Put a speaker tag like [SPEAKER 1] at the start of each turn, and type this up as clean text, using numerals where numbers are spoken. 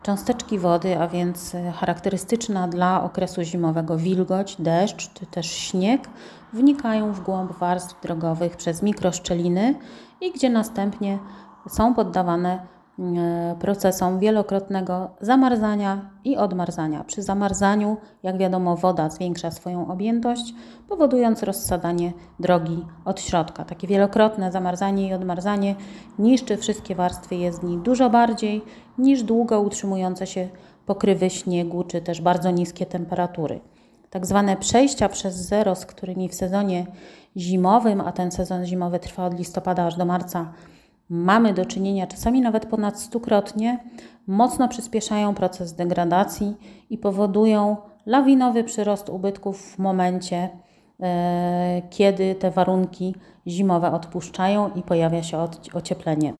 [SPEAKER 1] Cząsteczki wody, a więc charakterystyczna dla okresu zimowego wilgoć, deszcz czy też śnieg, wnikają w głąb warstw drogowych przez mikroszczeliny i gdzie następnie są poddawane procesom wielokrotnego zamarzania i odmarzania. Przy zamarzaniu, jak wiadomo, woda zwiększa swoją objętość, powodując rozsadanie drogi od środka. Takie wielokrotne zamarzanie i odmarzanie niszczy wszystkie warstwy jezdni dużo bardziej niż długo utrzymujące się pokrywy śniegu czy też bardzo niskie temperatury. Tak zwane przejścia przez zero, z którymi w sezonie zimowym, a ten sezon zimowy trwa od listopada aż do marca, mamy do czynienia czasami nawet ponad 100-krotnie, mocno przyspieszają proces degradacji i powodują lawinowy przyrost ubytków w momencie, kiedy te warunki zimowe odpuszczają i pojawia się ocieplenie.